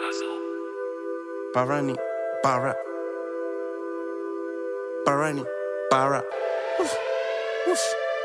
Barani, Bara. Barani, Bara. Whoosh, whoosh.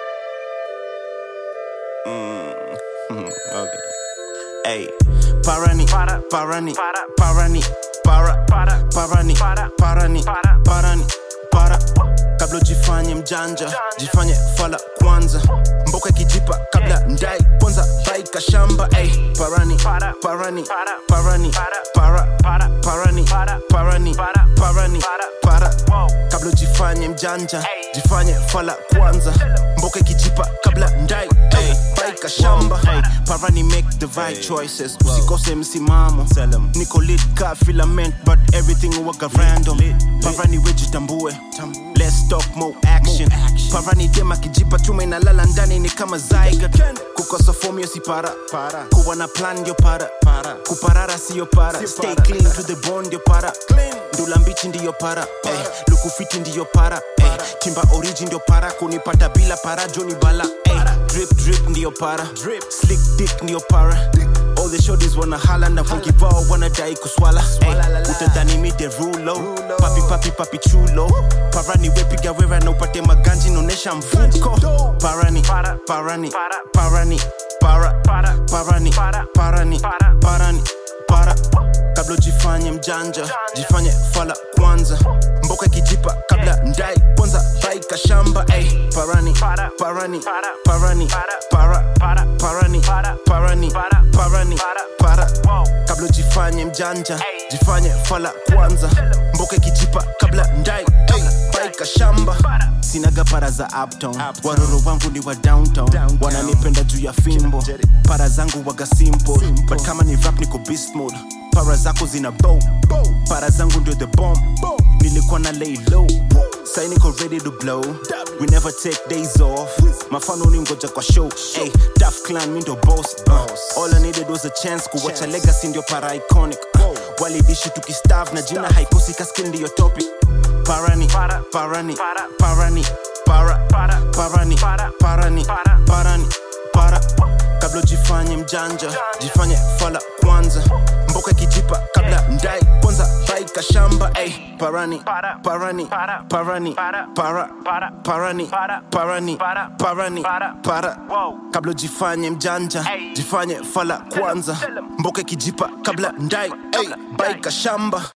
Okay. Hey, Barani, Barani, Barani, Bara, Barani, Barani, Barani, Bara. Kabla jifanye mjanja, jifanye fala kwanza. Mboka kijipa kabla ndai kwanza baika shamba. Ay, Barani, Barani, Barani, Bara, Barani, Barani, Barani, Bara. Kabla jifanye mjanja, jifanye fala kwanza. Mboka kijipa kabla ndai baika shamba. Barani make the right choices. Usikose msimamo. Niko lit ka filament but everything waka random. Barani wejitambue. Let's talk more action. Barani dema kijipa tume na lala ndani ni kama zygote. Kukosa form yo si para. Kuwa na plan yo para. Kuparara si yo para. Stay clean to the bone yo para. Ndula mbichi ndiyo para. Luku fiti ndiyo para. Timba origin ndiyo para. Kunipata bila para Johnny Bala. Drip drip ndiyo para. Slick dick ndiyo para. All the shorties wanna holla na funky ball wanna die kuswala. Utadhani mi de rulo. Papi papi papi chulo. Barani wepiga wera na upate maganji nonesha mfuko. Barani, Barani, Barani, Bara, Barani, Barani, Barani, Bara. Kabla jifanye mjanja, jifanye fala kwanza. Mboka kijipa kabla ndai kwanza baika shamba. Ay, Barani, Barani, Barani, Bara, Barani, Barani, Barani, Bara. Kabla jifanye mjanja, jifanye fala kwanza. Mboka kijipa kabla ndai baika shamba. Sinaga para za uptown. Waroro wangu ni wa downtown. Wananipenda juu ya fimbo. Para zangu waga simple. But kama ni rap niko beast mode. Para zako zina bow. Para zangu ndio the bomb. Nilikuwa na lay low. Say niko ready to blow. We never take days off. Mafano ni ngoja kwa show. Ay, Tough Clan mi ndo boss. All I needed was a chance. Kuwacha legacy ndio para iconic. Walidishi tukistarve na jina haikosi ka skill ndiyo topic. Barani, Barani, Barani, Bara, Barani, Barani, Barani, Bara. Kabla jifanye mjanja, jifanye fala kwanza. Mboka kijipa kabla ndai kwanza baika shamba. Ay, Barani, Barani, Barani, Bara, Barani, Barani, Barani, Bara. Kabla jifanye mjanja, jifanye fala kwanza. Mboka kijipa kabla ndai baika shamba.